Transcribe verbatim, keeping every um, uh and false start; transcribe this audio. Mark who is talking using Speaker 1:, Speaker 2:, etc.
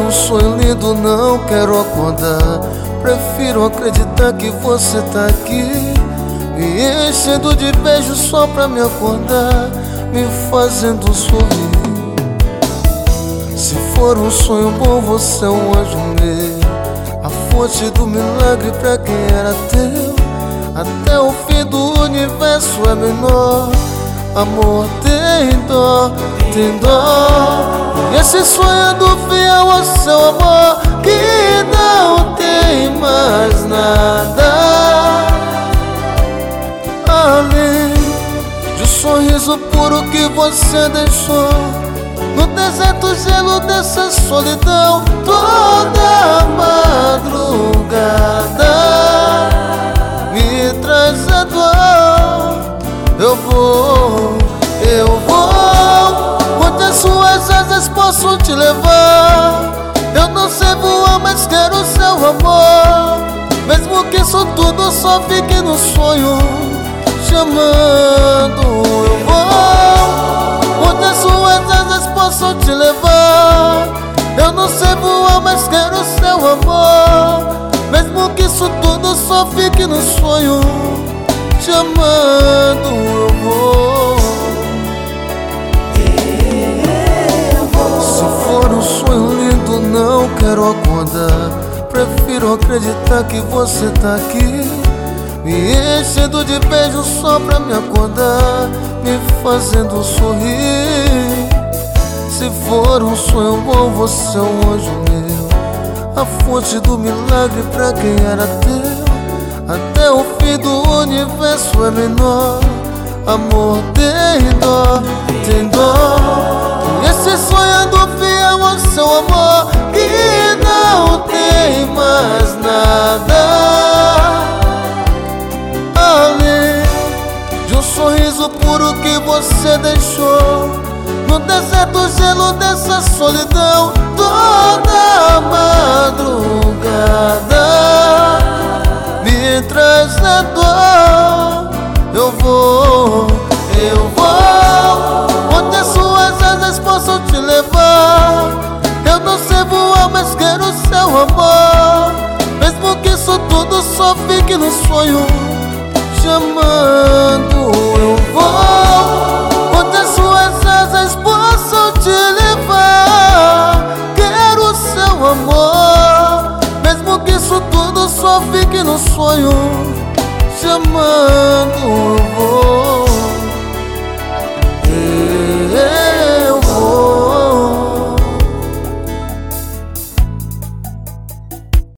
Speaker 1: um sonho lindo, não quero acordar. Prefiro acreditar que você tá aqui, me enchendo de beijos só pra me acordar, me fazendo sorrir. Se for um sonho bom, você é um anjo meu, a fonte do milagre pra quem era teu. Até o fim do universo é menor. Amor, tem dó, tem dó. E esse sonhando fiel ao seu amor, que não tem mais nada além de um sorriso puro que você deixou no deserto, gelo dessa solidão. Toda madrugada me traz a dor. Eu vou, eu vou onde as suas asas possam te levar. Eu não sei voar, mas quero seu amor. Mesmo que isso tudo só fique no sonho, chamando. Eu vou onde as suas asas possam te levar. Eu não sei voar, mas quero seu amor. Mesmo que isso tudo só fique no sonho, chamando. Eu vou.
Speaker 2: Eu vou.
Speaker 1: Se for um sonho lindo, não quero acordar. Prefiro acreditar que você tá aqui, me enchendo de beijos só pra me acordar, me fazendo sorrir. Se for um sonho bom, você é um anjo meu, a fonte do milagre pra quem era teu. Até o fim do universo é menor. Amor, tem dó, tem dó. E esse sonhando fiel ao seu amor, que não tem mais nada além de um sorriso puro que você deixou no deserto, gelo dessa solidão. Toda madrugada me traz a dor. Eu vou, eu vou onde as suas asas possam te levar. Eu não sei voar, mas quero seu amor. Mesmo que isso tudo só fique no sonho, chamando. Eu vou onde as suas asas possam te levar. Quero seu amor. Mesmo que isso tudo só fique no sonho, chamando.